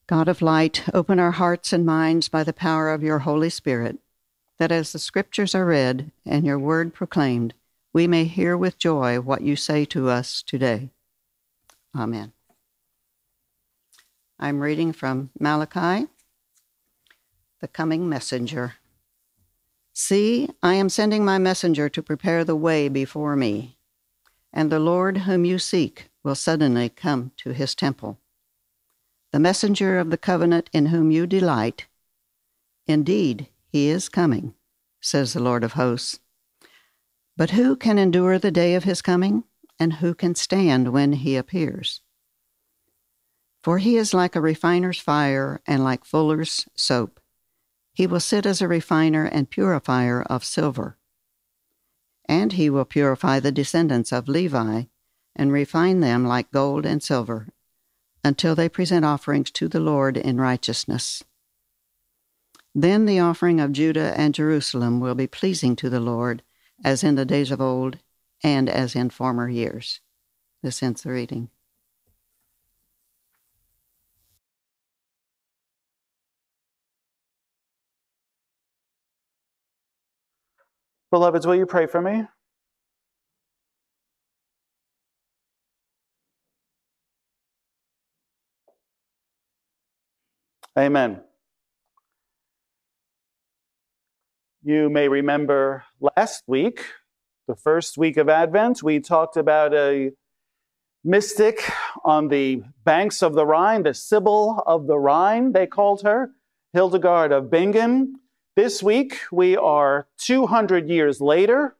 God of light, open our hearts and minds by the power of your Holy Spirit, that as the Scriptures are read and your word proclaimed, we may hear with joy what you say to us today. Amen. I'm reading from Malachi, the coming messenger. See, I am sending my messenger to prepare the way before me, and the Lord whom you seek will suddenly come to his temple. The messenger of the covenant in whom you delight, indeed, he is coming, says the Lord of hosts. But who can endure the day of his coming, and who can stand when he appears? For he is like a refiner's fire and like fuller's soap. He will sit as a refiner and purifier of silver. And he will purify the descendants of Levi and refine them like gold and silver, until they present offerings to the Lord in righteousness. Then the offering of Judah and Jerusalem will be pleasing to the Lord, as in the days of old and as in former years. This ends the reading. Beloveds, will you pray for me? Amen. You may remember last week, the first week of Advent, we talked about a mystic on the banks of the Rhine, the Sibyl of the Rhine, they called her, Hildegard of Bingen. This week, we are 200 years later,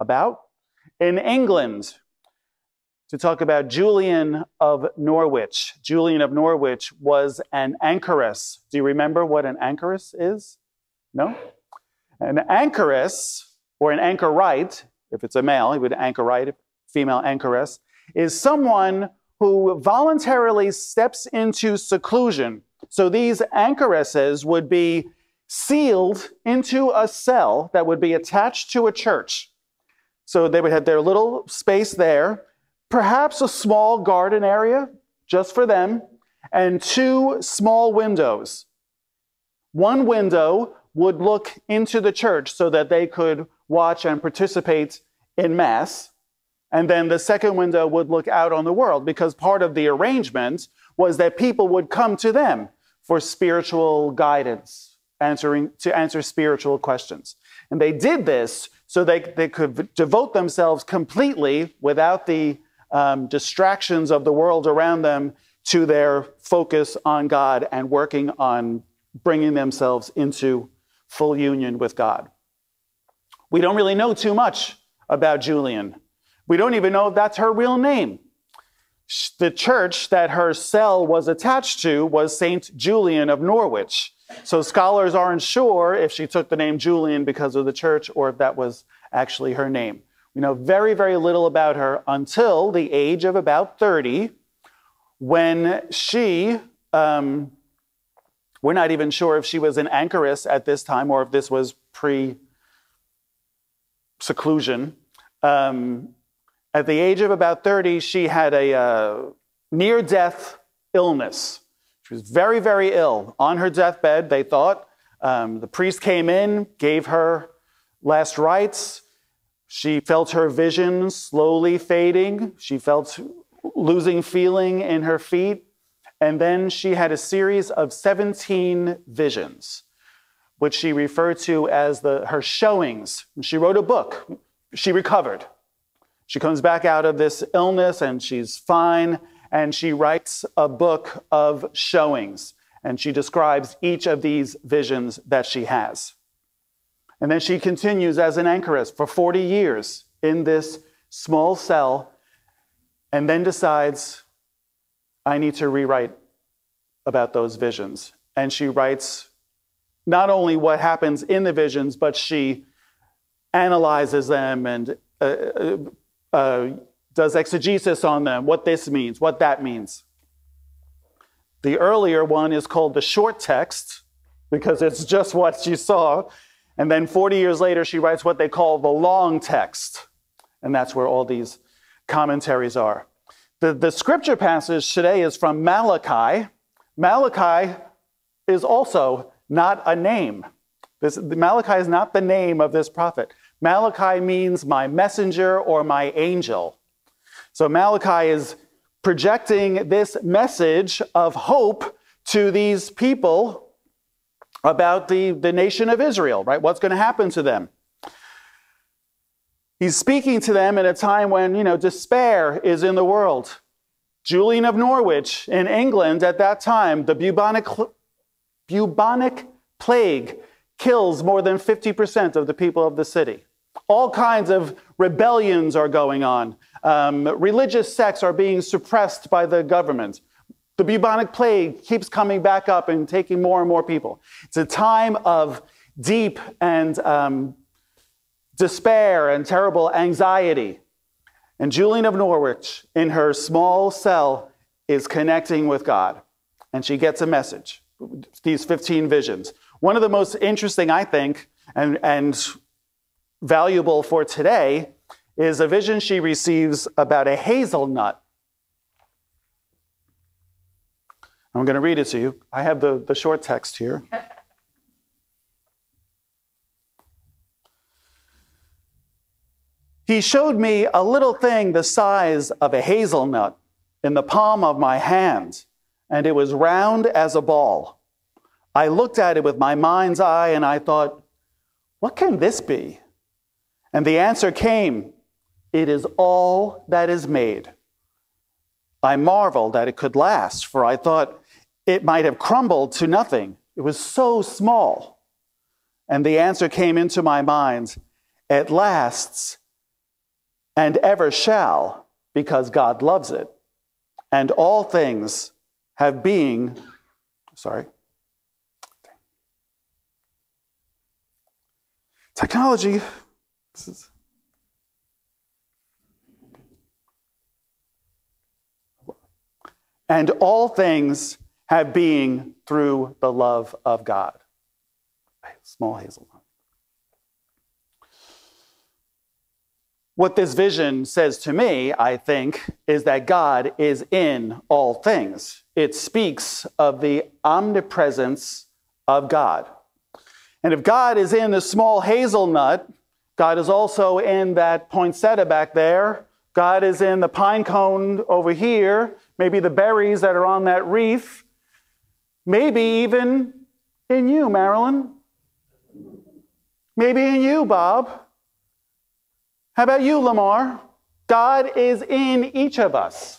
in England, to talk about Julian of Norwich. Julian of Norwich was an anchoress. Do you remember what an anchoress is? No? An anchoress, or an anchorite, if it's a male, he would anchorite, female anchoress, is someone who voluntarily steps into seclusion. So these anchoresses would be sealed into a cell that would be attached to a church. So they would have their little space there, perhaps a small garden area just for them, and 2 small windows. One window would look into the church so that they could watch and participate in Mass. And then the second window would look out on the world, because part of the arrangement was that people would come to them for spiritual guidance, to answer spiritual questions. And they did this so they could devote themselves completely, without the distractions of the world around them, to their focus on God and working on bringing themselves into full union with God. We don't really know too much about Julian. We don't even know if that's her real name. The church that her cell was attached to was St. Julian of Norwich. So scholars aren't sure if she took the name Julian because of the church or if that was actually her name. We know very, very little about her until the age of about 30, when she, we're not even sure if she was an anchoress at this time or if this was pre-seclusion. At the age of about 30, she had a near-death illness. She was very, very ill. On her deathbed, they thought. The priest came in, gave her last rites. She felt her vision slowly fading. She felt losing feeling in her feet. And then she had a series of 17 visions, which she referred to as her showings. She wrote a book. She recovered. She comes back out of this illness and she's fine, and she writes a book of showings, and she describes each of these visions that she has. And then she continues as an anchoress for 40 years in this small cell, and then decides, I need to rewrite about those visions. And she writes not only what happens in the visions, but she analyzes them and does exegesis on them, what this means, what that means. The earlier one is called the short text, because it's just what she saw. And then 40 years later, she writes what they call the long text. And that's where all these commentaries are. The scripture passage today is from Malachi, Malachi is also not a name. Malachi is not the name of this prophet. Malachi means my messenger or my angel. So Malachi is projecting this message of hope to these people about the nation of Israel, right? What's going to happen to them? He's speaking to them at a time when, despair is in the world. Julian of Norwich in England at that time, the bubonic plague kills more than 50% of the people of the city. All kinds of rebellions are going on. Religious sects are being suppressed by the government. The bubonic plague keeps coming back up and taking more and more people. It's a time of deep and despair and terrible anxiety. And Julian of Norwich, in her small cell, is connecting with God. And she gets a message, these 15 visions. One of the most interesting, I think, and valuable for today is a vision she receives about a hazelnut. I'm going to read it to you. I have the short text here. He showed me a little thing the size of a hazelnut in the palm of my hand, and it was round as a ball. I looked at it with my mind's eye, and I thought, what can this be? And the answer came, it is all that is made. I marveled that it could last, for I thought it might have crumbled to nothing. It was so small. And the answer came into my mind, it lasts and ever shall, because God loves it. And all things have being, technology. And all things have being through the love of God. Small hazelnut. What this vision says to me, I think, is that God is in all things. It speaks of the omnipresence of God. And if God is in the small hazelnut, God is also in that poinsettia back there. God is in the pine cone over here. Maybe the berries that are on that wreath. Maybe even in you, Marilyn. Maybe in you, Bob. How about you, Lamar? God is in each of us.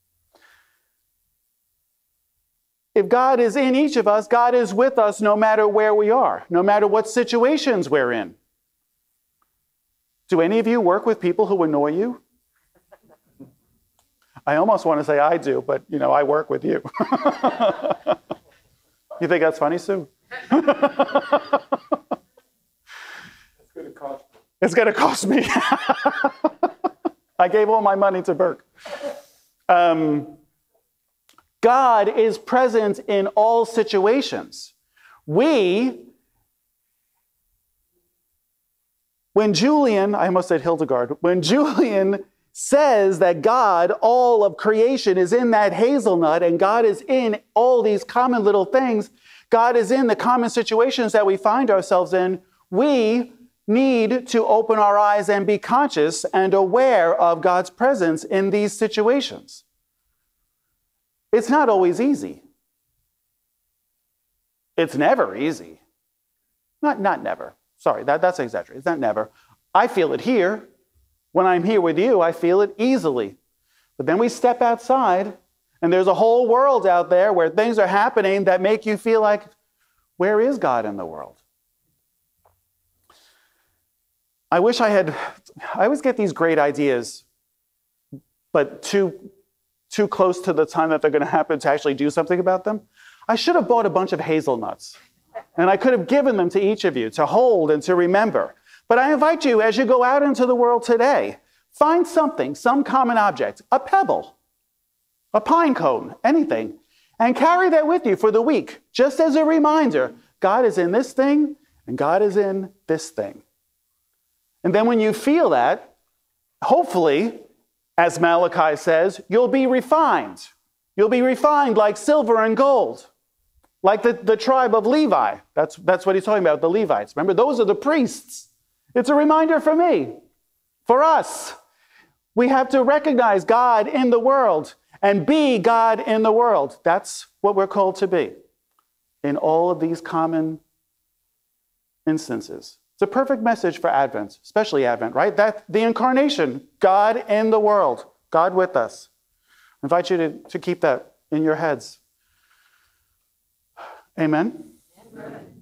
If God is in each of us, God is with us no matter where we are, no matter what situations we're in. Do any of you work with people who annoy you? I almost want to say I do, but, I work with you. You think that's funny, Sue? It's going to cost me. I gave all my money to Burke. God is present in all situations. When Julian says that God, all of creation, is in that hazelnut, and God is in all these common little things, God is in the common situations that we find ourselves in, we need to open our eyes and be conscious and aware of God's presence in these situations. It's not always easy. It's never easy. Not never. Sorry, that's exaggerated. It's not never. I feel it here. When I'm here with you, I feel it easily. But then we step outside, and there's a whole world out there where things are happening that make you feel like, where is God in the world? I always get these great ideas, but too close to the time that they're going to happen to actually do something about them. I should have bought a bunch of hazelnuts, and I could have given them to each of you to hold and to remember. But I invite you, as you go out into the world today, find something, some common object, a pebble, a pine cone, anything, and carry that with you for the week, just as a reminder, God is in this thing, and God is in this thing. And then when you feel that, hopefully, as Malachi says, you'll be refined. You'll be refined like silver and gold. Like the tribe of Levi. That's what he's talking about, the Levites. Remember, those are the priests. It's a reminder for me, for us. We have to recognize God in the world and be God in the world. That's what we're called to be in all of these common instances. It's a perfect message for Advent, especially Advent, right? That the incarnation, God in the world, God with us. I invite you to keep that in your heads. Amen. Amen.